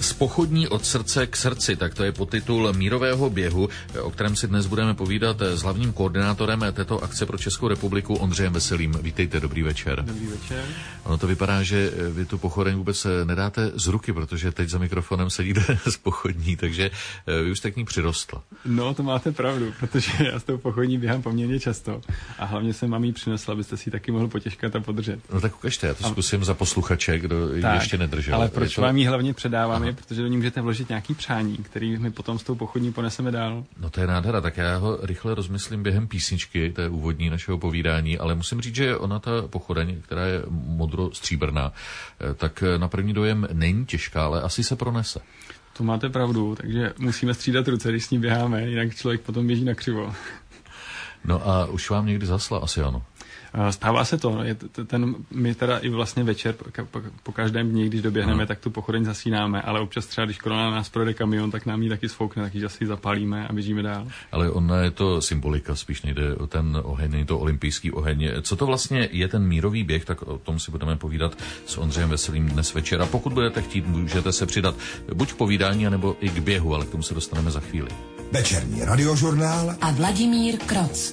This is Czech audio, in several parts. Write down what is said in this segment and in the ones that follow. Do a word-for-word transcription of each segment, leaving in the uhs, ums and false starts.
Z pochodní od srdce k srdci, tak to je podtitul mírového běhu, o kterém si dnes budeme povídat s hlavním koordinátorem této akce pro Českou republiku Ondřejem Veselým. Vítejte, dobrý večer. Dobrý večer. Ono to vypadá, že vy tu pochodeň vůbec nedáte z ruky, protože teď za mikrofonem sedíte z pochodní, takže vy už jste k ní přirostla. No, to máte pravdu, protože já s tou pochodní běhám poměrně často a hlavně jsem vám ji přinesla, abyste si ji taky mohl potěškat a podržet. No tak ukažte, já to a... zkusím za posluchače, kdo ji ještě nedržel. Ale proč to... vám ji hlavně předávám, je, protože do ní můžete vložit nějaký přání, který my potom s tou pochodní poneseme dál. No to je nádhera, tak já ho rychle rozmyslím během písničky, té úvodní našeho povídání, ale musím říct, že ona ta pochodeň, která je modro-stříbrná, tak na první dojem není těžká, ale asi se pronese. To máte pravdu, takže musíme střídat ruce, když s ní běháme, jinak člověk potom běží nakřivo. No a už vám někdy zasla asi ano? Stává se to. Je ten, my teda i vlastně večer po, po každém dni, když doběhneme, no. tak tu pochodeň zasínáme, ale občas třeba, když kolem nás projede kamion, tak nám ji taky sfoukne, tak ji zase zapálíme a běžíme dál. Ale ona je to symbolika, spíš nejde o ten oheň, není to olympijský oheň. Co to vlastně je ten mírový běh, tak o tom si budeme povídat s Ondřejem Veselým dnes večer. A pokud budete chtít, můžete se přidat buď k povídání, nebo i k běhu, ale k tomu se dostaneme za chvíli. Večerní radiožurnál a Vladimír Kroc.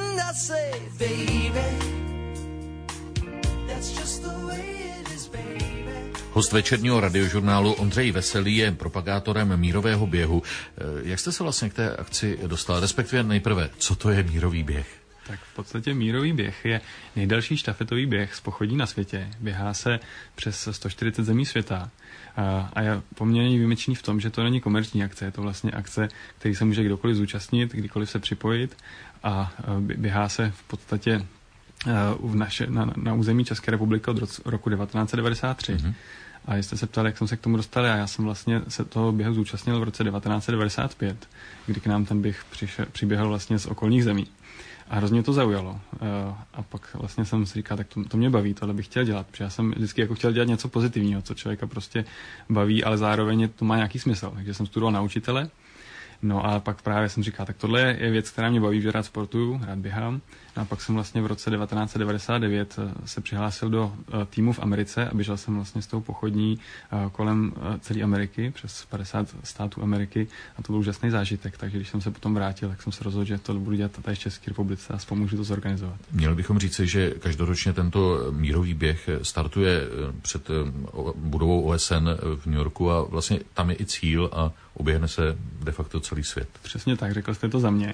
Host večerního radiožurnálu Ondřej Veselý je propagátorem mírového běhu. Jak jste se vlastně k té akci dostal? Respektive nejprve, co to je mírový běh? Tak v podstatě mírový běh je nejdelší štafetový běh z pochodí na světě. Běhá se přes sto čtyřicet zemí světa a je poměrně výjimečný v tom, že to není komerční akce, je to vlastně akce, který se může kdokoliv zúčastnit, kdykoliv se připojit a běhá se v podstatě v naše, na, na území České republiky od roku devatenáct set devadesát tři. Mm-hmm. A jestli se ptali, jak jsem se k tomu dostal, a já jsem vlastně se toho běhu zúčastnil v roce devatenáct set devadesát pět, kdy k nám ten běh přišel, přiběhl vlastně z okolních zemí. A hrozně to zaujalo. A pak vlastně jsem si říkal, tak to, to mě baví, tohle bych chtěl dělat, protože já jsem vždycky jako chtěl dělat něco pozitivního, co člověka prostě baví, ale zároveň to má nějaký smysl. Takže jsem studoval na učitele. No a pak právě jsem říkal, tak tohle je věc, která mě baví, že rád sportuju, rád běhám. No a pak jsem vlastně v roce devatenáct set devadesát devět se přihlásil do týmu v Americe a běžel jsem vlastně s tou pochodní kolem celé Ameriky, přes padesát států Ameriky a to byl úžasný zážitek. Takže když jsem se potom vrátil, tak jsem se rozhodl, že to budu dělat tady v České republice a pomůžu to zorganizovat. Měli bychom říci, že každoročně tento mírový běh startuje před budovou O S N v New Yorku a vlastně tam je i cíl a oběhne se de facto celý svět. Přesně tak, řekl jste to za mě.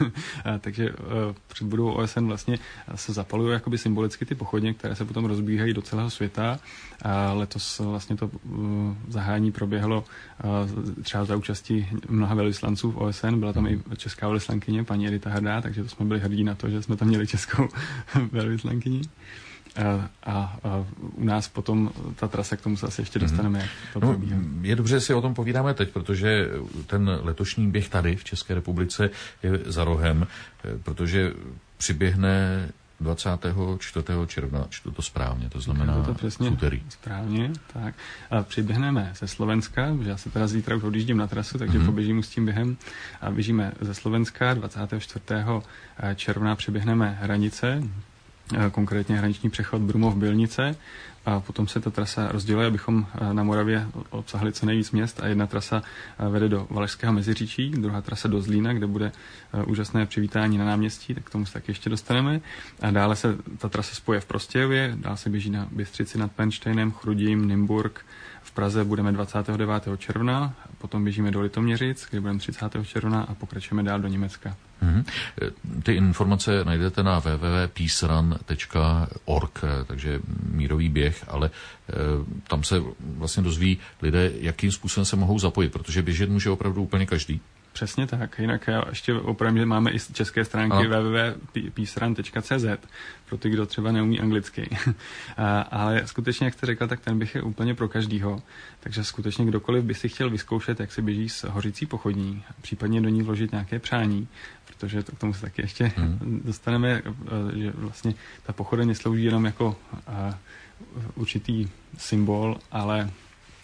Takže před budovou O S N vlastně se zapalují jakoby symbolicky ty pochodně, které se potom rozbíhají do celého světa. A letos vlastně to zahájení proběhlo třeba za účastí mnoha velvyslanců v O S N. Byla tam i česká velvyslankyně, paní Edita Hrdá, takže to jsme byli hrdí na to, že jsme tam měli českou velvyslankyni. A, a, a u nás potom ta trasa, k tomu se asi ještě dostaneme. Jak to no, je dobře, že si o tom povídáme teď, protože ten letošní běh tady v České republice je za rohem, protože přiběhne dvacátého čtvrtého června, čtu to správně, to znamená to přesně úterý. Správně, tak. A přiběhneme ze Slovenska, že já se teda zítra už odjíždím na trasu, takže mm-hmm. poběžím s tím během a běžíme ze Slovenska. dvacátého čtvrtého června přiběhneme hranice, konkrétně hraniční přechod Brumov-Bylnice a potom se ta trasa rozděluje, abychom na Moravě obsahli co nejvíc měst a jedna trasa vede do Valašského Meziříčí, druhá trasa do Zlína, kde bude úžasné přivítání na náměstí, tak k tomu se taky ještě dostaneme. A dále se ta trasa spoje v Prostějově, dál se běží na Bystřici nad Pennsteinem, Chrudím, Nymburk. V Praze budeme dvacátého devátého června, potom běžíme do Litoměřic, kde budeme třicátého června a pokračujeme dál do Německa. Mm-hmm. Ty informace najdete na w w w tečka peace run tečka org, takže mírový běh, ale e, tam se vlastně dozví lidé, jakým způsobem se mohou zapojit, protože běžet může opravdu úplně každý. Přesně tak. Jinak já ještě opravím, že máme i české stránky w w w tečka peace run tečka c z pro ty, kdo třeba neumí anglicky. a, ale skutečně, jak jste řekl, tak ten běh je úplně pro každýho. Takže skutečně kdokoliv by si chtěl vyzkoušet, jak se běží s hořící pochodní, případně do ní vložit nějaké přání, protože to, k tomu se taky ještě hmm. dostaneme, že vlastně ta pochodeň neslouží jenom jako a, určitý symbol, ale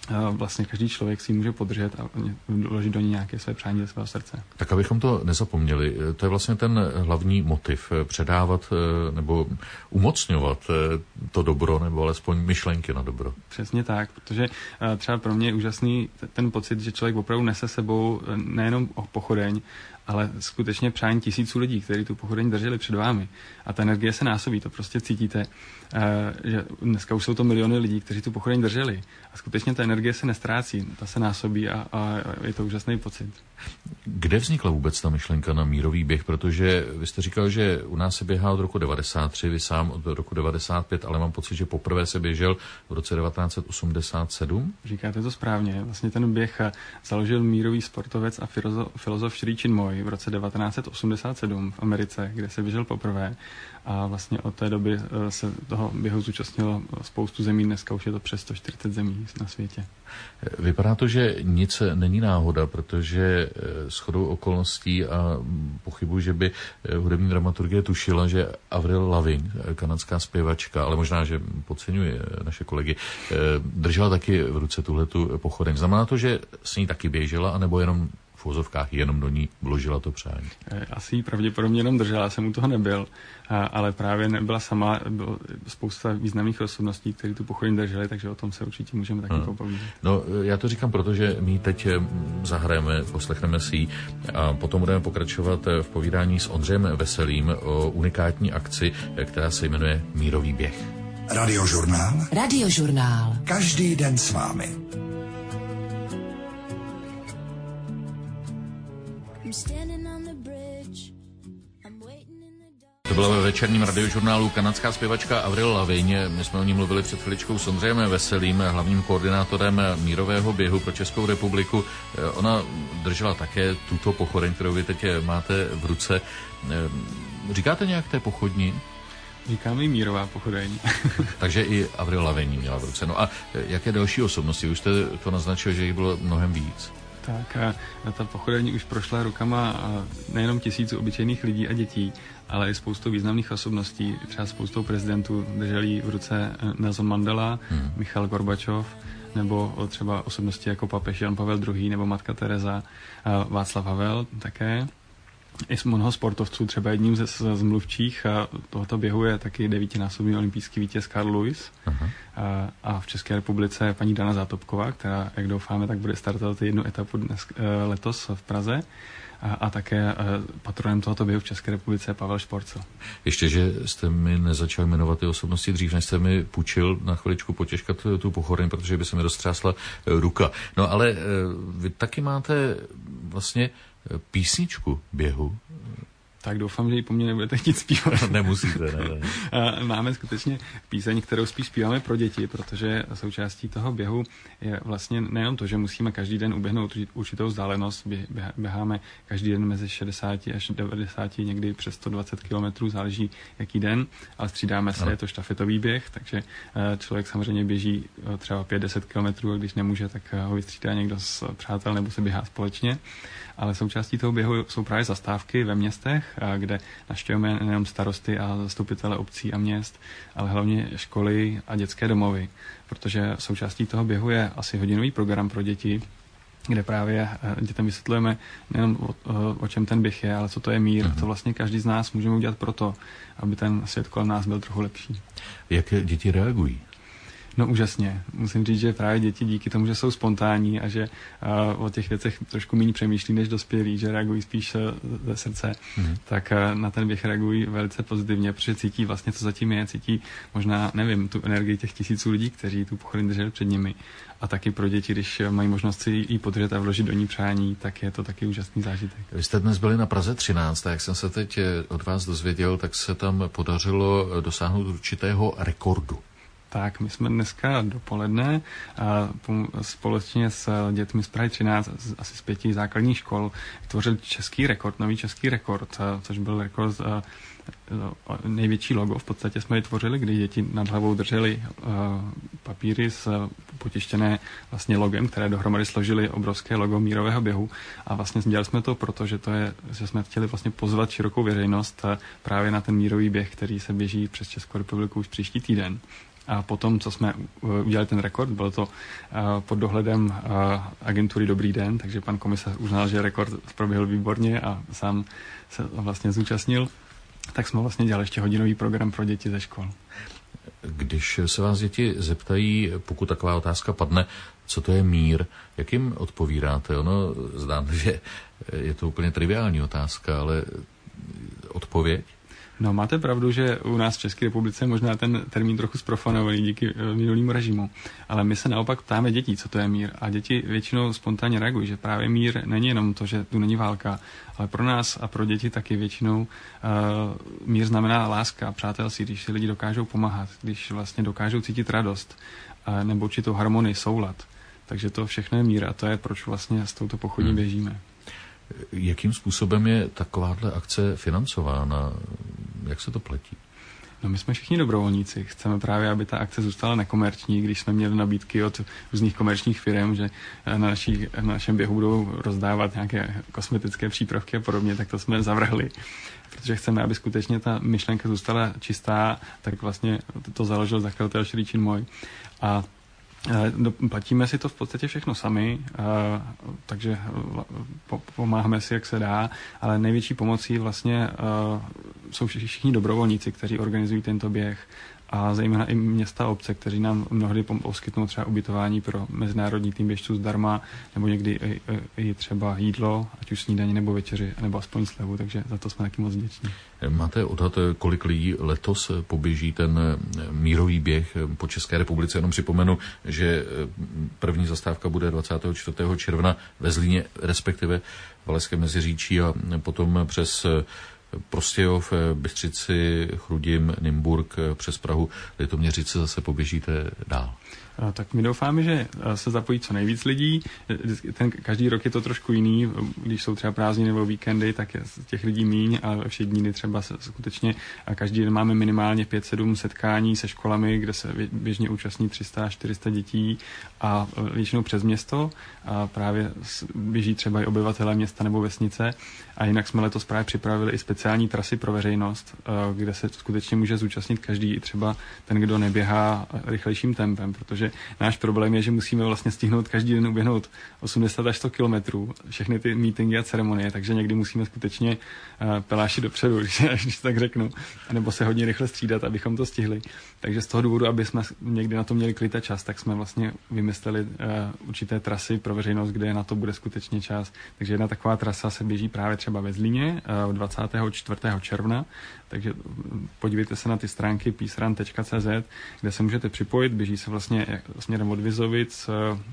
vlastně každý člověk si ji může podržet a vložit do ní nějaké své přání ze svého srdce. Tak abychom to nezapomněli, to je vlastně ten hlavní motiv, předávat nebo umocňovat to dobro, nebo alespoň myšlenky na dobro. Přesně tak, protože třeba pro mě je úžasný ten pocit, že člověk opravdu nese sebou nejenom pochodeň, ale skutečně přání tisíců lidí, kteří tu pochodeň drželi před vámi. A ta energie se násobí, to prostě cítíte, že dneska už jsou to miliony lidí, kteří tu pochodeň drželi. A skutečně ta energie se nestrácí, ta se násobí a, a je to úžasný pocit. Kde vznikla vůbec ta myšlenka na mírový běh? Protože vy jste říkal, že u nás se běhá od roku devadesát tři, vy sám od roku devadesát pět, ale mám pocit, že poprvé se běžel v roce devatenáct set osmdesát sedm. Říkáte to správně. Vlastně ten běh založil mírový sportovec a filozof Sri Chinmoy v roce devatenáct set osmdesát sedm v Americe, kde se běžel poprvé. A vlastně od té doby se toho běhu zúčastnilo spoustu zemí. Dneska už je to přes sto čtyřicet zemí na světě. Vypadá to, že nic není náhoda, protože shodou okolností a pochybuji, že by hudební dramaturgie tušila, že Avril Lavigne, kanadská zpěvačka, ale možná, že podceňuje naše kolegy, držela taky v ruce tuhletu pochodeň. Znamená to, že s ní taky běžela, anebo jenom v uvozovkách jenom do ní vložila to přání? Asi pravděpodobně jenom držela, jsem u toho nebyl, ale právě nebyla sama, bylo spousta významných osobností, kteří tu pochodeň drželi, takže o tom se určitě můžeme taky hmm. popovídat. No, já to říkám, protože my teď zahrajeme, poslechneme si ji a potom budeme pokračovat v povídání s Ondřejem Veselým o unikátní akci, která se jmenuje Mírový běh. Radiožurnál. Radiožurnál. Každý den s vámi. To bylo ve večerním radiožurnálu kanadská zpěvačka Avril Lavigne. My jsme o ní mluvili před chviličkou s Ondřejem Veselým, hlavním koordinátorem mírového běhu pro Českou republiku. Ona držela také tuto pochodeň, kterou vy teď máte v ruce. Říkáte nějak té pochodni? Říkáme jí mírová pochodeň. Takže i Avril Lavigne měla v ruce. No a jaké další osobnosti? Už jste to naznačil, že jich bylo mnohem víc. Tak a ta pochodeň už prošla rukama nejenom tisíců obyčejných lidí a dětí, ale i spoustu významných osobností. Třeba spoustou prezidentů drželi v ruce Nelson Mandela, hmm. Michail Gorbačov, nebo třeba osobnosti jako papež Jan Pavel druhý. nebo matka Tereza, Václav Havel také. I mnoho sportovců, třeba jedním ze, z mluvčích tohoto běhu je taky devítinásobný olympijský vítěz Carl Lewis. Uh-huh. A, a v České republice paní Dana Zátopková, která, jak doufáme, tak bude startovat jednu etapu dnes, letos v Praze. A, a také patronem tohoto běhu v České republice je Pavel Šporcel. Ještě, že jste mi nezačal jmenovat ty osobnosti dřív, než jste mi půjčil na chviličku potěžkat tu pochodeň, protože by se mi roztřásla ruka. No ale vy taky máte vlastně písničku běhu. Tak doufám, že ji po mně nebudete chtít zpívat. Nemusíte, ne, ne. Máme skutečně píseň, kterou spíš zpíváme pro děti, protože součástí toho běhu je vlastně nejenom to, že musíme každý den uběhnout určitou vzdálenost. Běháme každý den mezi šedesát až devadesát, někdy přes sto dvacet kilometrů, záleží jaký den, ale střídáme se, je to štafetový běh, takže člověk samozřejmě běží třeba pět deset kilometrů a když nemůže, tak ho vystřídá někdo z přátel nebo se běhá společně. Ale součástí toho běhu jsou právě zastávky ve městech, kde navštěvujeme nejenom starosty a zastupitele obcí a měst, ale hlavně školy a dětské domovy, protože součástí toho běhu je asi hodinový program pro děti, kde právě dětem vysvětlujeme nejenom o, o čem ten běh je, ale co to je mír, mm-hmm. co vlastně každý z nás můžeme udělat pro to, aby ten svět kolem nás byl trochu lepší. Jak děti reagují? No úžasně. Musím říct, že právě děti díky tomu, že jsou spontánní a že uh, o těch věcech trošku méně přemýšlí než dospělí, že reagují spíš uh, ze srdce, mm. tak uh, na ten běh reagují velice pozitivně, protože cítí vlastně, co zatím je, cítí možná, nevím, tu energii těch tisíců lidí, kteří tu pochodeň drželi před nimi. A taky pro děti, když mají možnost si ji podržet a vložit do ní přání, tak je to taky úžasný zážitek. Vy jste dnes byli na Praze třináct a jak jsem se teď od vás dozvěděl, tak se tam podařilo dosáhnout určitého rekordu. Tak, my jsme dneska dopoledne a společně s dětmi z Prahy třináct, asi z pěti základních škol, vytvořili český rekord, nový český rekord, což byl rekord největší logo. V podstatě jsme vytvořili, kdy děti nad hlavou drželi papíry s potištěné vlastně logem, které dohromady složili obrovské logo mírového běhu. A vlastně dělali jsme to proto, že, to je, že jsme chtěli vlastně pozvat širokou veřejnost právě na ten mírový běh, který se běží přes Českou republiku už příští týden. A potom, co jsme udělali ten rekord, bylo to pod dohledem agentury Dobrý den, takže pan komisař uznal, že rekord proběhl výborně a sám se vlastně zúčastnil, tak jsme vlastně dělali ještě hodinový program pro děti ze škol. Když se vás děti zeptají, pokud taková otázka padne, co to je mír, jak jim odpovídáte? Ono zdá, že je to úplně triviální otázka, ale odpověď? No, máte pravdu, že u nás v České republice možná ten termín trochu zprofanovaný díky minulému režimu, ale my se naopak ptáme dětí, co to je mír. A děti většinou spontánně reagují, že právě mír není jenom to, že tu není válka, ale pro nás a pro děti taky většinou uh, mír znamená láska, přátelství, když si lidi dokážou pomáhat, když vlastně dokážou cítit radost uh, nebo určitou harmonii, soulad. Takže to všechno je mír a to je, proč vlastně s touto pochodní hmm. běžíme. Jakým způsobem je takováhle akce financována? Jak se to platí? No, my jsme všichni dobrovolníci. Chceme právě, aby ta akce zůstala nekomerční, když jsme měli nabídky od různých komerčních firm, že na, naší, na našem běhu budou rozdávat nějaké kosmetické přípravky a podobně, tak to jsme zavrhli. Protože chceme, aby skutečně ta myšlenka zůstala čistá, tak vlastně to, to založil zakladatel Šilíčin Moj. A platíme si to v podstatě všechno sami, takže pomáháme si, jak se dá, ale největší pomocí vlastně jsou všichni dobrovolníci, kteří organizují tento běh a zejména i města a obce, kteří nám mnohdy poskytnou třeba ubytování pro mezinárodní tým běžců zdarma, nebo někdy i, i třeba jídlo, ať už snídaní nebo večeři, nebo aspoň slevu, takže za to jsme taky moc vděční. Máte odhad, kolik lidí letos poběží ten mírový běh po České republice? Jenom připomenu, že první zastávka bude dvacátého čtvrtého června ve Zlíně, respektive v Valašském Meziříčí a potom přes Prostějov, Bystřici, Chrudim, Nymburk, přes Prahu, Litoměřice zase poběžíte dál. Tak my doufáme, že se zapojí co nejvíc lidí. Ten, každý rok je to trošku jiný. Když jsou třeba prázdniny nebo víkendy, tak je těch lidí míň a ve všech dní třeba se skutečně a každý den máme minimálně pět sedm setkání se školami, kde se běžně účastní tři sta až čtyři sta dětí a většinou přes město. A právě běží třeba i obyvatelé města nebo vesnice. A jinak jsme letos právě připravili i speciální trasy pro veřejnost, kde se skutečně může zúčastnit každý, i třeba ten, kdo neběhá rychlejším tempem, protože náš problém je, že musíme vlastně stihnout každý den uběhnout osmdesát až sto kilometrů, všechny ty meetingy a ceremonie, takže někdy musíme skutečně uh, peláši dopředu, když, když tak řeknu, nebo se hodně rychle střídat, abychom to stihli. Takže z toho důvodu, aby jsme někdy na to měli klid a čas, tak jsme vlastně vymysleli uh, určité trasy pro veřejnost, kde na to bude skutečně čas. Takže jedna taková trasa se běží právě třeba ve Zlíně uh, dvacátého čtvrtého června, takže podívejte se na ty stránky peacerun tečka cé zet, kde se můžete připojit, běží se vlastně směrem od Vizovic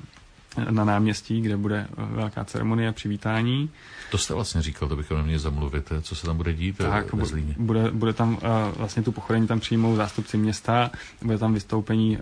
na náměstí, kde bude velká ceremonie přivítání. To jste vlastně říkal, to bychom neměli zamluvit, co se tam bude dít tak, ve Zlíně. Bude, bude tam vlastně tu pochodení tam přijmou zástupci města, bude tam vystoupení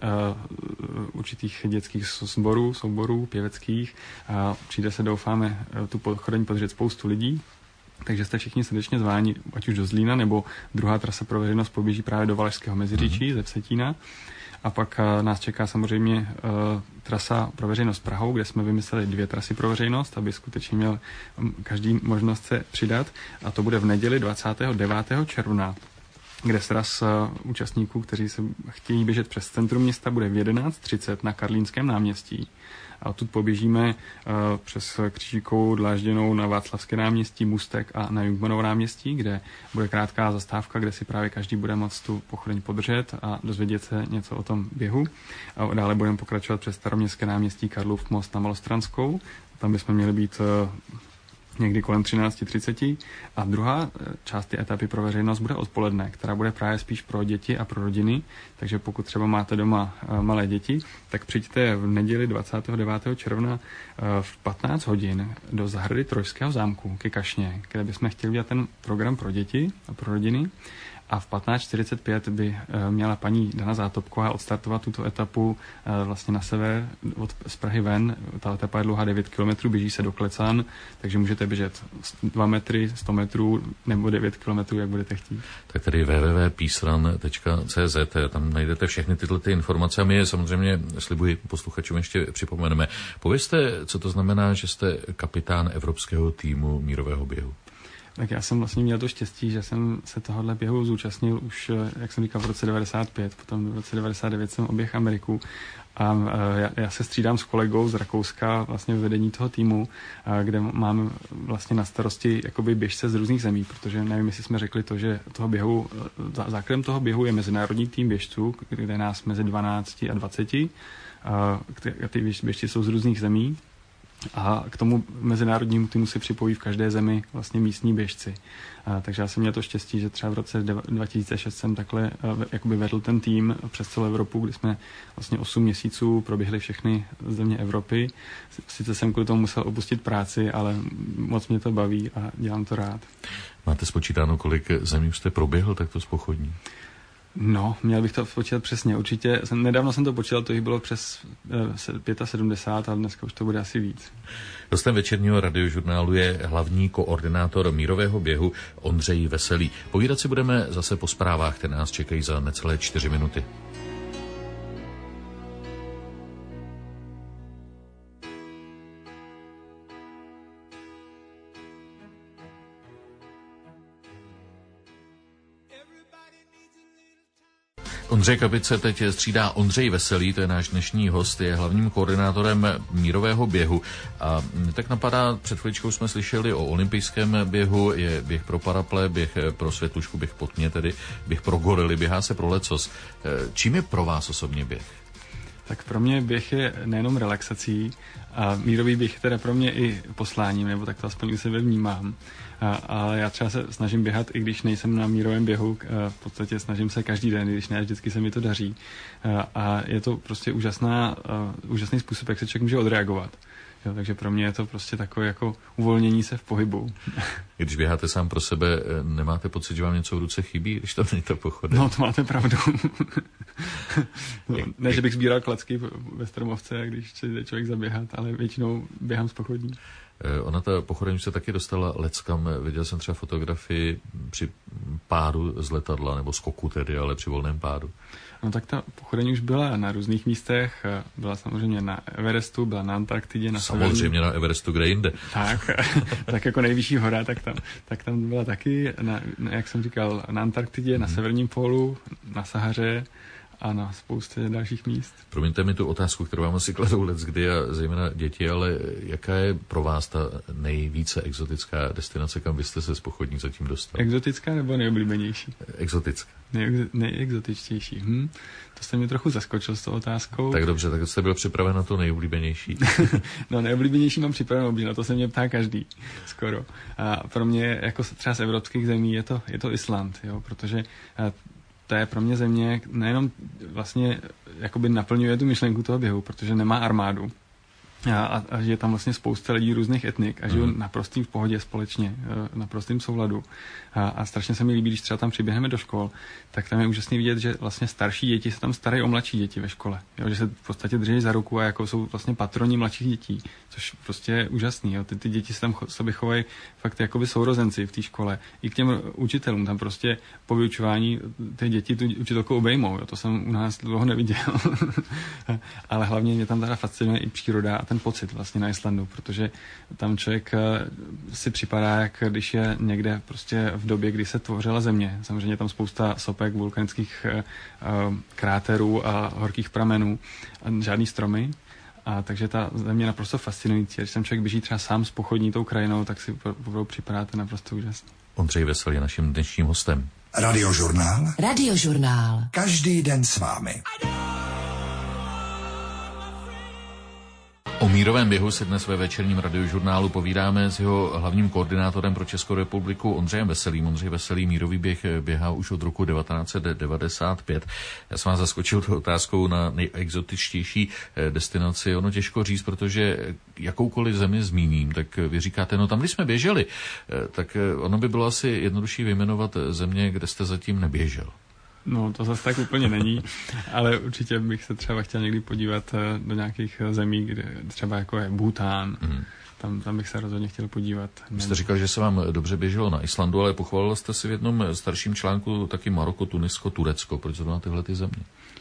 určitých dětských sborů, souborů, pěveckých. Přijde se, doufáme, tu pochodení podržet spoustu lidí. Takže jste všichni srdečně zváni, ať už do Zlína, nebo druhá trasa pro veřejnost poběží právě do Valašského Meziříčí, mm-hmm. ze Vsetína. A pak uh, nás čeká samozřejmě uh, trasa pro veřejnost Prahou, kde jsme vymysleli dvě trasy pro veřejnost, aby skutečně měl um, každý možnost se přidat. A to bude v neděli dvacátého devátého června, kde sraz uh, účastníků, kteří se chtějí běžet přes centrum města, bude v jedenáct třicet na Karlínském náměstí. A odtud poběžíme uh, přes Křížikovou Dlážděnou na Václavské náměstí, Můstek a na Jungmannovo náměstí, kde bude krátká zastávka, kde si právě každý bude moct tu pochodeň podržet a dozvědět se něco o tom běhu. A dále budeme pokračovat přes Staroměstské náměstí, Karlův most na Malostranskou. Tam bychom měli být uh, někdy kolem třináct třicet. A druhá část té etapy pro veřejnost bude odpoledne, která bude právě spíš pro děti a pro rodiny. Takže pokud třeba máte doma malé děti, tak přijďte v neděli dvacátého devátého června v patnáct hodin do zahrady Trojského zámku ke Kašně, kde bychom chtěli dělat ten program pro děti a pro rodiny. A v patnáct čtyřicet pět by měla paní Dana Zátopková odstartovat tuto etapu vlastně na sever od, z Prahy ven. Ta etapa je dlouhá devět kilometrů, běží se do Klecan, takže můžete běžet dva metry, sto metrů nebo devět kilometrů, jak budete chtít. Tak tady w w w tečka peacerun tečka cé zet, tam najdete všechny tyhle ty informace a my je samozřejmě, slibuji posluchačům, ještě připomeneme. Povězte, co to znamená, že jste kapitán evropského týmu mírového běhu. Tak já jsem vlastně měl to štěstí, že jsem se tohohle běhu zúčastnil už, jak jsem říkal, v roce devadesát pět, potom v roce devadesát devět jsem oběhl Ameriku a já, já se střídám s kolegou z Rakouska vlastně ve vedení toho týmu, kde mám vlastně na starosti jakoby běžce z různých zemí, protože nevím, jestli jsme řekli to, že toho běhu, základem toho běhu je mezinárodní tým běžců, kde je nás mezi dvanácti a dvaceti, a ty běžci jsou z různých zemí. A k tomu mezinárodnímu týmu se připojí v každé zemi vlastně místní běžci. A, takže já jsem měl to štěstí, že třeba v roce dva tisíce šest jsem takhle uh, jakoby vedl ten tým přes celou Evropu, kdy jsme vlastně osm měsíců proběhli všechny země Evropy. Sice jsem kvůli tomu musel opustit práci, ale moc mě to baví a dělám to rád. Máte spočítáno, kolik zemí už jste proběhl takto z pochodní? No, měl bych to počítat přesně. Určitě, jsem, nedávno jsem to počítal, to jich bylo přes eh, sedmdesát pět, ale dneska už to bude asi víc. Hostem večerního radiožurnálu je hlavní koordinátor mírového běhu Ondřej Veselý. Povídat si budeme zase po zprávách, které nás čekají za necelé čtyři minuty. Ondřej Kapice teď střídá Ondřej Veselý, to je náš dnešní host, je hlavním koordinátorem mírového běhu. A tak napadá, před chvíličkou jsme slyšeli o olympijském běhu, je běh pro paraple, běh pro Světlušku, běh po tmě, tedy běh pro gorily, běhá se pro lecos. Čím je pro vás osobně běh? Tak pro mě běh je nejenom relaxací a mírový běh je teda pro mě i posláním, nebo tak to aspoň u sebe vnímám. A, a já třeba se snažím běhat, i když nejsem na mírovém běhu, v podstatě snažím se každý den, i když ne, vždycky se mi to daří. A, a je to prostě úžasná, uh, úžasný způsob, jak se člověk může odreagovat. Jo, takže pro mě je to prostě takové jako uvolnění se v pohybu. Když běháte sám pro sebe, nemáte pocit, že vám něco v ruce chybí, když to není to pochody? No, to máte pravdu. No, ne, že bych sbíral klacky ve Stromovce, když jde člověk zaběhat, ale většinou běhám z pochodní. Ona ta pochodeň se taky dostala leckam. Viděl jsem třeba fotografii při pádu z letadla, nebo skoku tedy, ale při volném pádu. No tak ta pochodeň už byla na různých místech. Byla samozřejmě na Everestu, byla na Antarktidě. Na samozřejmě severní... na Everestu, kde jinde. Tak, tak jako nejvyšší hora, tak tam, tak tam byla taky, na, jak jsem říkal, na Antarktidě, hmm. na severním pólu, na Sahaře a na spoustě dalších míst. Promiňte mi tu otázku, kterou vám asi kladou leckdy a zejména děti, ale jaká je pro vás ta nejvíce exotická destinace, kam byste se z pochodní zatím dostali? Exotická nebo nejoblíbenější? Exotická. Nej, nejexotičtější. Hm. To jste mě trochu zaskočil s tou otázkou. Tak dobře, tak jste byl připraven na to nejoblíbenější. No nejoblíbenější mám připravenou, na to se mě ptá každý, skoro. A pro mě, jako třeba z evropských zemí, je to, je to Island, jo, protože to je pro mě země, nejenom vlastně jakoby naplňuje tu myšlenku toho běhu, protože nemá armádu a, a, a je tam vlastně spousta lidí různých etnik a žijou mm. naprostým v pohodě společně, naprostým souladu. A, a strašně se mi líbí, když třeba tam přiběhneme do škol, tak tam je úžasný vidět, že vlastně starší děti se tam starají o mladší děti ve škole. Jo, že se v podstatě drží za ruku a jako jsou vlastně patroni mladších dětí, což prostě je úžasný. Jo. Ty, ty děti se tam cho, sobě chovají fakt jakoby sourozenci v té škole. I k těm učitelům tam prostě po vyučování ty děti tu učitelku obejmou. Jo. To jsem u nás dlouho neviděl. Ale hlavně mě tam teda fascinuje i příroda a ten pocit vlastně na Islandu, protože tam člověk si připadá, jak když je někde prostě v době, kdy se tvořila země. Samozřejmě tam spousta sopek, vulkanických uh, kráterů a horkých pramenů a žádný stromy. A takže ta země je naprosto fascinující. Když tam člověk běží třeba sám z pochodní tou krajinou, tak si opravdu připadáte naprosto úžasně. Ondřej Veselý je naším dnešním hostem. Radiožurnál. Radiožurnál. Každý den s vámi. O mírovém běhu se dnes ve večerním radiožurnálu povídáme s jeho hlavním koordinátorem pro Českou republiku Ondřejem Veselým. Ondřej Veselý mírový běh běhá už od roku devatenáct set devadesát pět. Já jsem vás zaskočil tou otázkou na nejexotičtější destinaci. Ono těžko říct, protože jakoukoliv zemi zmíním, tak vy říkáte, no tam, když jsme běželi, tak ono by bylo asi jednodušší vyjmenovat země, kde jste zatím neběžel. No, to zase tak úplně není, ale určitě bych se třeba chtěl někdy podívat do nějakých zemí, kde třeba jako je Bhútán. Mm. Tam, tam bych se rozhodně chtěl podívat. Vy jste říkal, že se vám dobře běželo na Islandu, ale pochválil jste si v jednom starším článku taky Maroko, Tunisko, Turecko. Proč zrovna tyhle ty země?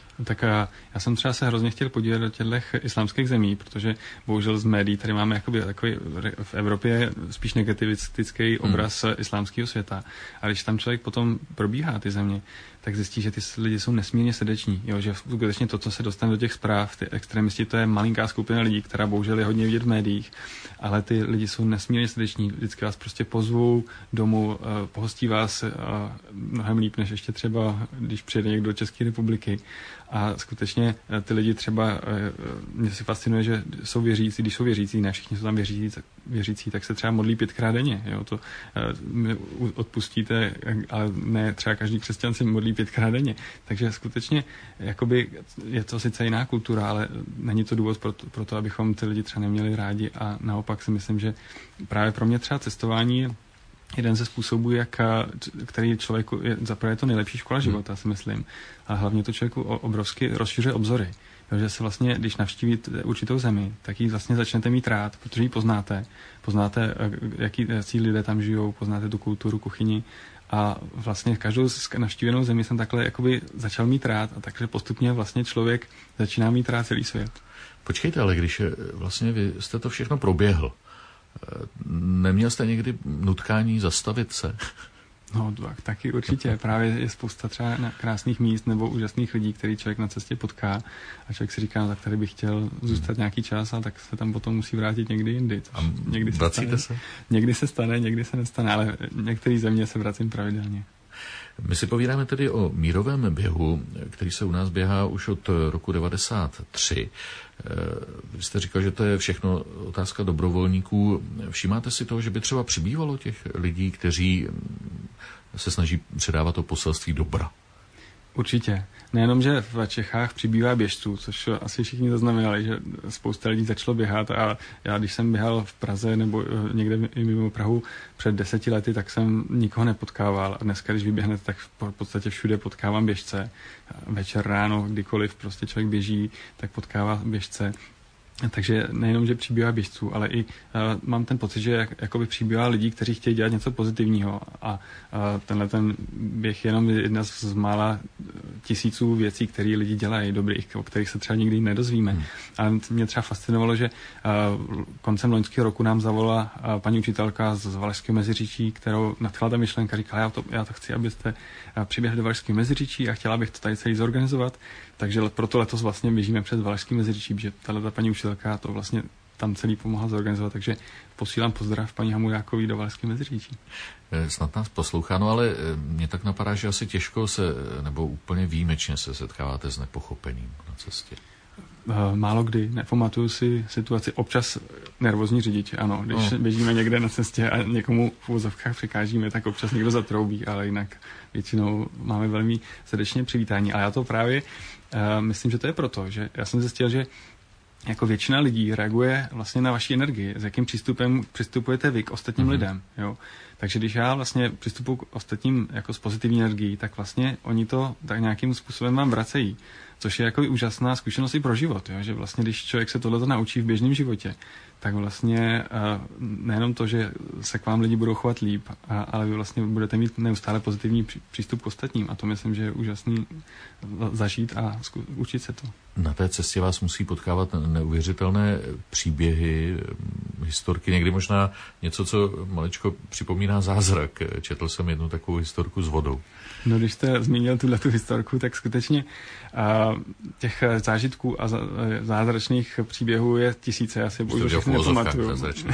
Tak já jsem třeba se hrozně chtěl podívat do těchto islámských zemí, protože bohužel z médií tady máme jakoby takový v Evropě spíš negativistický obraz hmm. islámského světa. A když tam člověk potom probíhá ty země, tak zjistí, že ty lidi jsou nesmírně srdeční. Jo? Že skutečně to, co se dostane do těch zpráv, ty extremisti, to je malinká skupina lidí, která bohužel je hodně vidět v médiích, ale ty lidi jsou nesmírně srdeční. Vždycky vás prostě pozvou domů, pohostí vás mnohem líp, než ještě třeba, když přijede někdo do České republiky. A skutečně ty lidi třeba, mě si fascinuje, že jsou věřící, když jsou věřící, ne všichni jsou tam věřící, věřící tak se třeba modlí pětkrát denně. Jo? To mi odpustíte, ale ne třeba každý křesťan si modlí pětkrát denně. Takže skutečně jakoby je to sice jiná kultura, ale není to důvod pro to, pro to, abychom ty lidi třeba neměli rádi a naopak si myslím, že právě pro mě třeba cestování je jeden ze způsobů, jak, který člověku, je, zaprvé je to nejlepší škola života, si myslím, ale hlavně to člověku obrovsky rozšiřuje obzory. Jo, že se vlastně, když navštívíte určitou zemi, tak ji vlastně začnete mít rád, protože ji poznáte. Poznáte, jaký, jaký lidé tam žijou, poznáte tu kulturu, kuchyni a vlastně každou navštívenou zemi jsem takhle jakoby začal mít rád a takže postupně vlastně člověk začíná mít rád celý svět. Počkejte, ale když vlastně vy jste to všechno proběhl, neměl jste někdy nutkání zastavit se? No, tak, taky určitě. Právě je spousta třeba krásných míst nebo úžasných lidí, který člověk na cestě potká a člověk si říká, no, tak tady bych chtěl zůstat nějaký čas a tak se tam potom musí vrátit někdy jindy. A někdy vracíte se? Někdy se stane, někdy se nestane, ale některé země se vracím pravidelně. My si povídáme tedy o mírovém běhu, který se u nás běhá už od roku devadesát tři. Vy jste říkal, že to je všechno otázka dobrovolníků. Všímáte si toho, že by třeba přibývalo těch lidí, kteří se snaží předávat to poselství dobra? Určitě. Nejenom, že v Čechách přibývá běžců, což asi všichni zaznamenali, že spousta lidí začalo běhat a já, když jsem běhal v Praze nebo někde mimo Prahu před deseti lety, tak jsem nikoho nepotkával a dneska, když vyběhnete, tak v podstatě všude potkávám běžce. Večer, ráno, kdykoliv prostě člověk běží, tak potkává běžce. Takže nejenom, že přibývá běžců, ale i uh, mám ten pocit, že jak, jakoby přibývá lidí, kteří chtějí dělat něco pozitivního a uh, tenhle ten běh je jenom jedna z, z mála tisíců věcí, které lidi dělají, dobrých, o kterých se třeba nikdy nedozvíme. Hmm. Ale mě třeba fascinovalo, že uh, koncem loňského roku nám zavolala uh, paní učitelka z Valašského Meziříčí, kterou nadchla ta myšlenka, říkala, já to, já to chci, abyste uh, přiběhli do Valašského Meziříčí a chtěla bych to tady celý zorganizovat. Takže proto letos vlastně běžíme před Valašským Meziříčím, že tato paní učitelka to vlastně tam celý pomohla zorganizovat, takže posílám pozdrav paní Hamujákový do Valašského Meziříčí. Snad nás poslouchá, no ale mě tak napadá, že asi těžko se, nebo úplně výjimečně se setkáváte s nepochopením na cestě. Málo kdy. Nepamatuju si situaci. Občas nervózní řidiči, ano. Když no. běžíme někde na cestě a někomu v uvozovkách překážíme, tak občas někdo zatroubí, ale jinak většinou máme velmi srdečně přivítání. Ale já to právě uh, myslím, že to je proto, že já jsem zjistil, že jako většina lidí reaguje vlastně na vaši energii, s jakým přístupem přistupujete vy k ostatním mm-hmm. lidem. Jo? Takže když já vlastně přistupuji k ostatním jako s pozitivní energií, tak vlastně oni to tak nějakým způsobem vám vracejí. Což je jako úžasná zkušenost i pro život, jo? Že vlastně když člověk se tohleto naučí v běžném životě, tak vlastně uh, nejenom to, že se k vám lidi budou chovat líp, a, ale vy vlastně budete mít neustále pozitivní přístup k ostatním a to myslím, že je úžasný zažít a zku, učit se to. Na té cestě vás musí potkávat neuvěřitelné příběhy, historky, někdy možná něco, co maličko připomíná zázrak. Četl jsem jednu takovou historku s vodou. No, když jste zmínil tuhletu historku, tak skutečně uh, těch zážitků a zázračných příběhů je tisíce, já si bohužel všechny nepamatuju.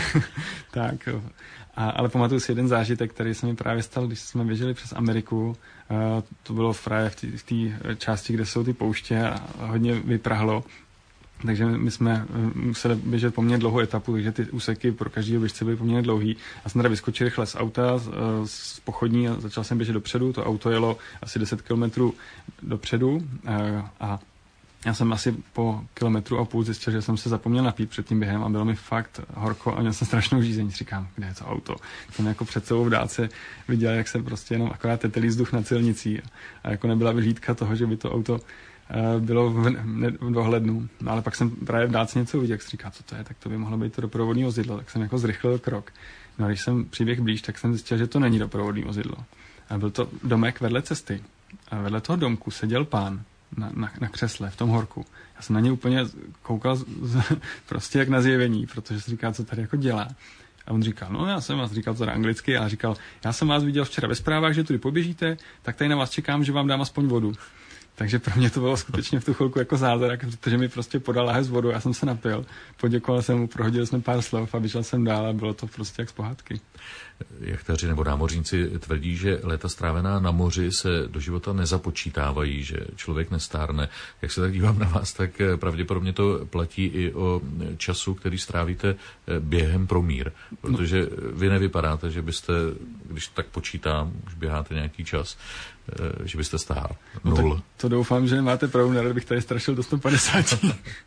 Tak, a, ale pamatuju si jeden zážitek, který se mi právě stal, když jsme běželi přes Ameriku. Uh, to bylo v právě v té části, kde jsou ty pouště a hodně vyprahlo. Takže my jsme museli běžet poměrně dlouhou etapu, takže ty úseky pro každého běžce byly poměrně dlouhý. Já jsem teda vyskočil rychle z auta, z pochodní a začal jsem běžet dopředu. To auto jelo asi deset kilometrů dopředu a já jsem asi po kilometru a půl zjistil, že jsem se zapomněl napít před tím během a bylo mi fakt horko a měl jsem strašnou žízeň. Říkám, kde je to auto? Jsem jako před celou v dálce viděl, jak se prostě jenom akorát tetelí vzduch na silnici a jako nebyla vyhlídka toho, že by to auto bylo v, ne, v dohlednu. No ale pak jsem právě v dálce něco viděl, jak si říká, co to je, tak to by mohlo být to doprovodní vozidlo. Tak jsem jako zrychlil krok. No a když jsem přiběhl blíž, tak jsem zjistil, že to není doprovodní vozidlo. A byl to domek vedle cesty. A vedle toho domku seděl pán na, na, na křesle v tom horku. Já jsem na ně úplně koukal z, z, prostě jak na zjevení, protože si říká, co tady jako dělá. A on říkal, no já jsem vás, říkal to anglicky, a říkal, já jsem vás viděl včera ve zprávách, že tudy poběžíte, tak tady na vás čekám, že vám dám aspoň vodu. Takže pro mě to bylo skutečně v tu chvilku jako zázrak, protože mi prostě podal láhev s vodou, já jsem se napil, poděkoval jsem mu, prohodil jsme pár slov a vyšel jsem dál a bylo to prostě jak z pohádky. Jachtaři nebo námořníci tvrdí, že léta strávená na moři se do života nezapočítávají, že člověk nestárne. Jak se tak dívám na vás, tak pravděpodobně to platí i o času, který strávíte během pro mír. Protože vy nevypadáte, že byste, když tak počítám, už běháte nějaký čas, že byste stár. Nul. No, to doufám, že nemáte pravdu, nerad bych tady strašil do sto padesát.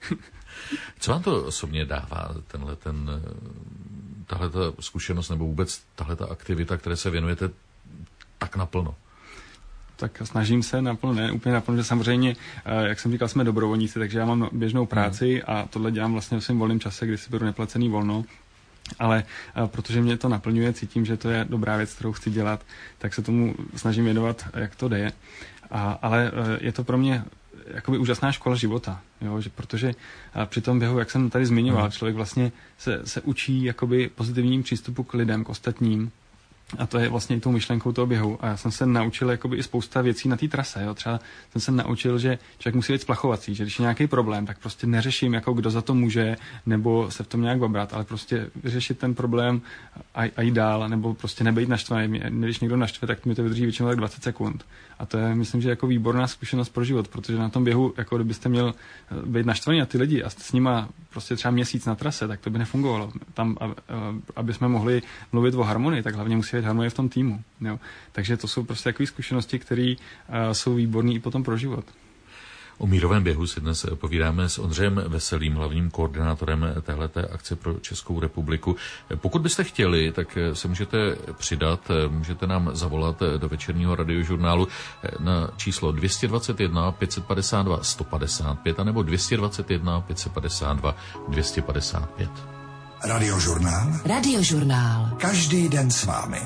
Co vám to osobně dává, tenhle ten, tahle ta zkušenost nebo vůbec tahle ta aktivita, které se věnujete tak naplno? Tak snažím se naplno, ne úplně naplno, že samozřejmě, jak jsem říkal, jsme dobrovolníci, takže já mám běžnou práci a tohle dělám vlastně v svém volném čase, kdy si beru neplacený volno. Ale protože mě to naplňuje, cítím, že to je dobrá věc, kterou chci dělat, tak se tomu snažím věnovat, jak to jde. A, ale je to pro mě jakoby úžasná škola života, jo? Že, protože při tom běhu, jak jsem tady zmiňoval, člověk vlastně se, se učí jakoby pozitivním přístupu k lidem, k ostatním. A to je vlastně i tou myšlenkou toho běhu. A já jsem se naučil jakoby i spousta věcí na té trase. Jo? Třeba jsem se naučil, že člověk musí být splachovací, že když je nějaký problém, tak prostě neřeším, jako kdo za to může, nebo se v tom nějak babrat, ale prostě vyřešit ten problém a, a jít dál, nebo prostě nebejt naštvaný. Když někdo naštve, tak mi to vydrží většinou tak dvacet sekund. A to je, myslím, že jako výborná zkušenost pro život, protože na tom běhu, jako kdybyste měl být naštvaný na ty lidi a s nima prostě třeba měsíc na trase, tak to by nefungovalo. Tam, aby jsme mohli mluvit o harmonii, tak hlavně musí být harmonie v tom týmu. Jo. Takže to jsou prostě takové zkušenosti, které uh, jsou výborné i potom pro život. O mírovém běhu si dnes povídáme s Ondřejem Veselým, hlavním koordinátorem téhleté akce pro Českou republiku. Pokud byste chtěli, tak se můžete přidat, můžete nám zavolat do večerního radiožurnálu na číslo dvě stě dvacet jedna pět padesát dva sto padesát pět anebo dvě stě dvacet jedna pět padesát dva dvě stě padesát pět. Radiožurnál. Radiožurnál. Každý den s vámi.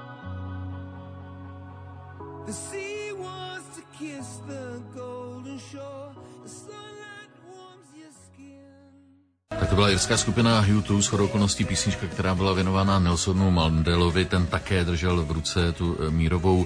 Tak to byla irská skupina U dva, shodou okolností písnička, která byla věnována Nelsonu Mandelovi. Ten také držel v ruce tu mírovou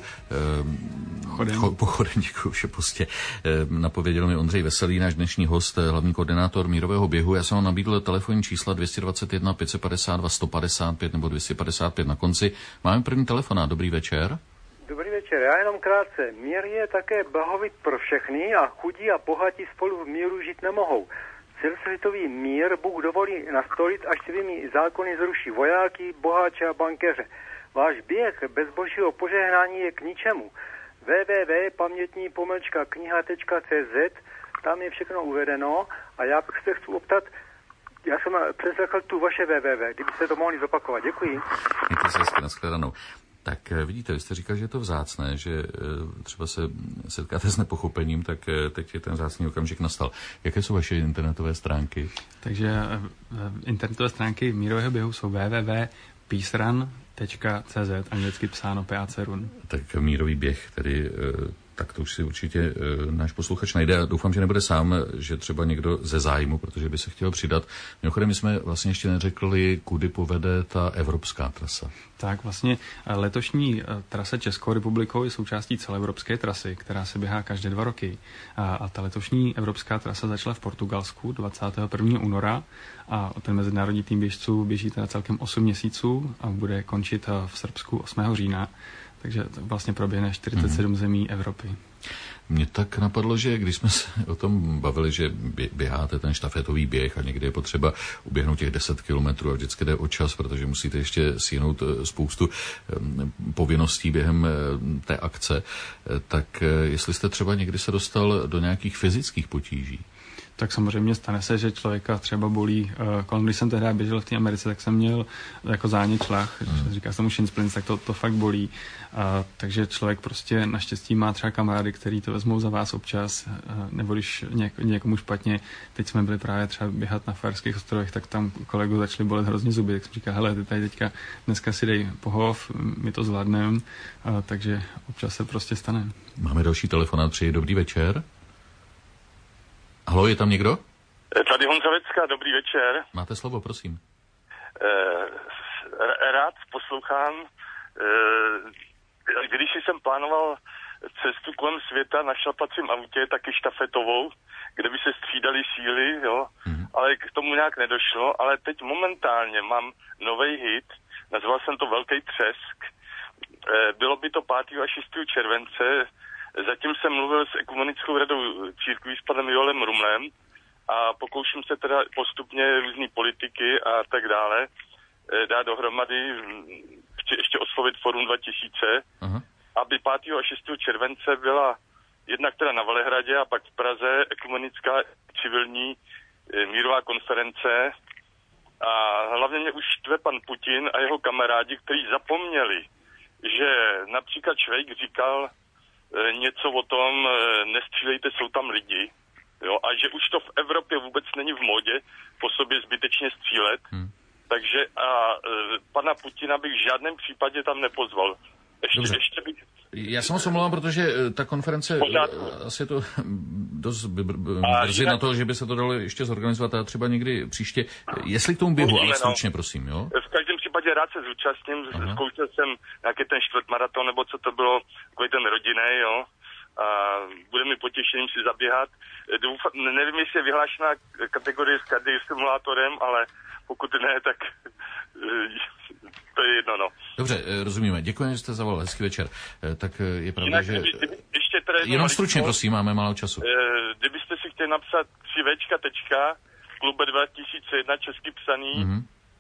eh, cho, pochodeň, děkuji, že prostě eh, napověděl mi Ondřej Veselý, náš dnešní host, hlavní koordinátor mírového běhu. Já jsem vám nabídl telefonní čísla dvě stě dvacet jedna pět padesát dva sto padesát pět nebo dvě stě padesát pět na konci. Máme první telefonát. Dobrý večer. Dobrý večer, já jenom krátce. Mír je také blahovit pro všechny a chudí a bohatí spolu v míru žít nemohou. Celosvětový mír Bůh dovolí nastolit, až svými zákony zruší vojáky, boháče a bankéře. Váš běh bez božího požehnání je k ničemu. w w w tečka pamětní pomlčka kniha tečka c z, tam je všechno uvedeno a já se chci optat, já jsem přeslechl tu vaše www, kdybyste to mohli zopakovat. Děkuji. Mějte se hezky, nashledanou. Tak vidíte, vy jste říkal, že je to vzácné, že třeba se setkáte s nepochopením, tak teď je ten vzácný okamžik nastal. Jaké jsou vaše internetové stránky? Takže internetové stránky mírového běhu jsou w w w tečka peacerun tečka c z, anglicky psáno P A C run. Tak mírový běh, tedy tak to už si určitě e, náš posluchač najde a doufám, že nebude sám, že třeba někdo ze zájmu, protože by se chtěl přidat. Mimochodem, my jsme vlastně ještě neřekli, kudy povede ta evropská trasa. Tak vlastně letošní trasa Českou republikou je součástí celoevropské trasy, která se běhá každé dva roky. A, a ta letošní evropská trasa začala v Portugalsku dvacátého prvního února a ten mezinárodní tým běžců běží teda celkem osm měsíců a bude končit v Srbsku osmého října. Takže to vlastně proběhne čtyřicet sedm mm. zemí Evropy. Mně tak napadlo, že když jsme se o tom bavili, že běháte ten štafetový běh a někdy je potřeba uběhnout těch deset kilometrů a vždycky jde o čas, protože musíte ještě sjínout spoustu povinností během té akce, tak jestli jste třeba někdy se dostal do nějakých fyzických potíží? Tak samozřejmě stane se, že člověka třeba bolí. Kolem, když jsem tehdy běžel v té Americe, tak jsem měl jako zánět šlach, hmm. říká se mu shin splints, tak to, to fakt bolí. A, takže člověk prostě naštěstí má třeba kamarády, který to vezmou za vás občas, a, nebo když něk, někomu špatně, teď jsme byli právě třeba běhat na Faerských ostrovech, tak tam kolegu začali bolet hrozně zuby, tak jsem říkal, hele, ty tady teďka dneska si dej pohov, my to zvládneme, takže občas se prostě stane. Máme další telefonát, přeji dobrý večer. Halo, je tam někdo? Tady Honza Vecka, dobrý večer. Máte slovo, prosím. E, rád poslouchám. E, když jsem plánoval cestu kolem světa na šlapacím autě, taky štafetovou, kde by se střídaly síly, jo, mm. ale k tomu nějak nedošlo. Ale teď momentálně mám novej hit, nazval jsem to Velký třesk. E, bylo by to pátého a šestého července. Zatím jsem mluvil s Ekumenickou radou církví s panem Joelem Rumlem a pokouším se teda postupně různý politiky a tak dále dát dohromady, chci ještě oslovit Forum dva tisíce, uh-huh. aby pátého a šestého července byla jednak teda na Valehradě a pak v Praze ekumenická civilní mírová konference. A hlavně mě už štve pan Putin a jeho kamarádi, kteří zapomněli, že například Švejk říkal něco o tom, nestřílejte, jsou tam lidi. Jo, a že už to v Evropě vůbec není v modě po sobě zbytečně střílet. Hmm. Takže a e, pana Putina bych v žádném případě tam nepozval. Ještě, ještě bych... Já se moc omlouvám, protože ta konference, asi je to dost brzy na to, že by se to dalo ještě zorganizovat a třeba někdy příště. Jestli k tomu běhu, ale stručně, prosím, jo? V každém případě rád se zúčastním, zkoušel jsem nějaký ten čtvrtmaraton, nebo co to bylo, takový ten rodinný, jo? A bude mi potěšením si zaběhat. Doufám, nevím, jestli je vyhlášená kategorie s kardiostimulátorem, ale pokud ne, tak to je jedno, no. Dobře, rozumíme. Děkujeme, že jste zavolal. Hezký večer. Tak je pravda, jinak, že... Kdyby, ještě teda jenom stručně, prosím, máme málo času. Kdybyste si chtěli napsat tři véčka tečka, klube dva tisíce jedna česky psaný, mm-hmm.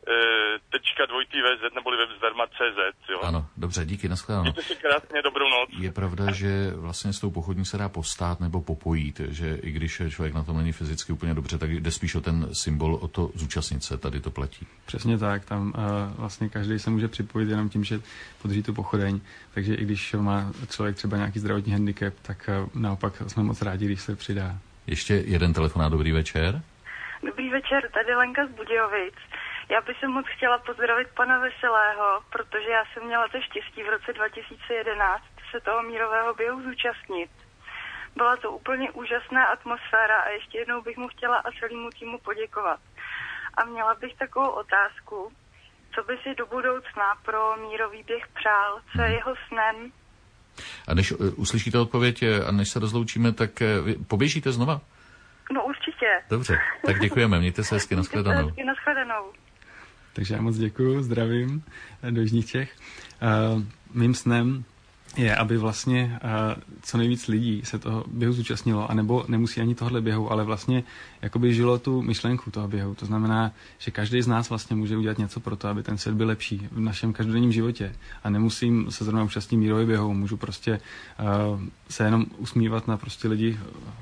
tečka dvojtý vz, neboli web zdarma tečka cz, jo. Ano, dobře, díky, nashledanou. Mějte si krásně, dobrou noc. Je pravda, že vlastně s tou pochodní se dá postát nebo popojít, že i když člověk na tom není fyzicky úplně dobře, tak jde spíš o ten symbol, o to zúčastnit se, tady to platí. Přesně tak, tam uh, vlastně každý se může připojit jenom tím, že podrží tu pochodeň, takže i když má člověk třeba nějaký zdravotní handicap, tak uh, naopak jsme moc rádi, když se přidá. Ještě jeden telefonát, dobrý večer. Dobrý večer, tady Lenka z Budějovic. Já bych se moc chtěla pozdravit pana Veselého, protože já jsem měla to štěstí v roce dva tisíce jedenáct se toho mírového běhu zúčastnit. Byla to úplně úžasná atmosféra a ještě jednou bych mu chtěla a celému týmu poděkovat. A měla bych takovou otázku, co by si do budoucna pro mírový běh přál, co je jeho snem? A než uslyšíte odpověď a než se rozloučíme, tak poběžíte znova? No určitě. Dobře, tak děkujeme, mějte se hezky, nashledanou. Mějte se hezky, nashledanou. Takže já moc děkuju, zdravím do Jižních Čech. Uh, mým snem je, aby vlastně uh, co nejvíc lidí se toho běhu zúčastnilo, anebo nemusí ani tohle běhu, ale vlastně jakoby žilo tu myšlenku toho běhu. To znamená, že každý z nás vlastně může udělat něco pro to, aby ten svět byl lepší v našem každodenním životě. A nemusím se zrovna účastnit mírového běhu, můžu prostě uh, se jenom usmívat na prostě lidi,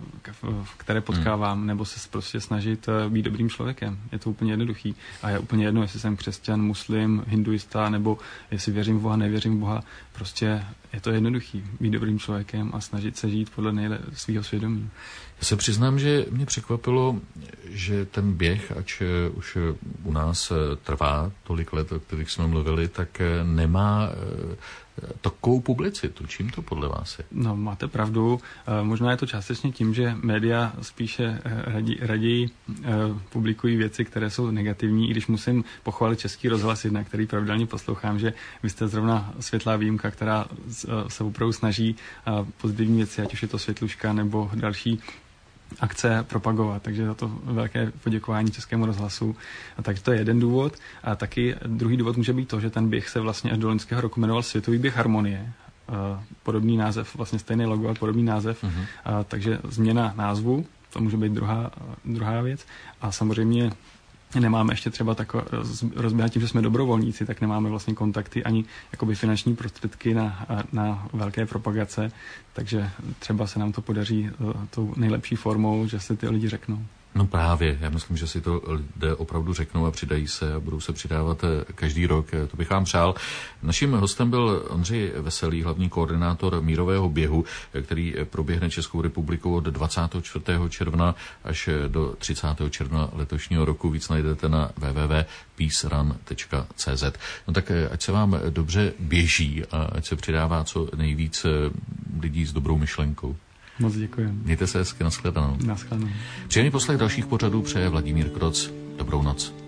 které potkávám, hmm. nebo se prostě snažit uh, být dobrým člověkem. Je to úplně jednoduchý. A je úplně jedno, jestli jsem křesťan, muslim, hinduista, nebo jestli věřím v Boha, nevěřím v Boha. Prostě je to jednoduchý, být dobrým člověkem a snažit se žít podle nejle svého svědomí. Já se přiznám, že mě překvapilo, že ten běh, ač už u nás trvá tolik let, o kterých jsme mluvili, tak nemá takovou publicitu. Čím to podle vás je? No, máte pravdu. Možná je to částečně tím, že média spíše raději, raději publikují věci, které jsou negativní, i když musím pochválit Český rozhlas jedna, který pravidelně poslouchám, že vy jste zrovna světlá výjimka, která se opravdu snaží pozitivní věci, ať už je to Světluška nebo další akce propagovat, takže za to velké poděkování Českému rozhlasu. A takže to je jeden důvod. A taky druhý důvod může být to, že ten běh se vlastně až do loňského roku jmenoval Světový běh harmonie. Podobný název, vlastně stejný logo a podobný název. Uh-huh. A, takže změna názvu, to může být druhá, druhá věc. A samozřejmě nemáme ještě třeba takové rozběhat tím, že jsme dobrovolníci, tak nemáme vlastně kontakty ani jakoby finanční prostředky na, na velké propagace, takže třeba se nám to podaří tou nejlepší formou, že si ty lidi řeknou. No právě, já myslím, že si to lidé opravdu řeknou a přidají se a budou se přidávat každý rok. To bych vám přál. Naším hostem byl Ondřej Veselý, hlavní koordinátor mírového běhu, který proběhne Českou republikou od dvacátého čtvrtého června až do třicátého června letošního roku. Víc najdete na w w w tečka peace run tečka c z. No tak ať se vám dobře běží a ať se přidává co nejvíc lidí s dobrou myšlenkou. Moc děkuji. Mějte se hezky, nashledanou. Nashledanou. Příjemný poslech dalších pořadů přeje Vladimír Kroc. Dobrou noc.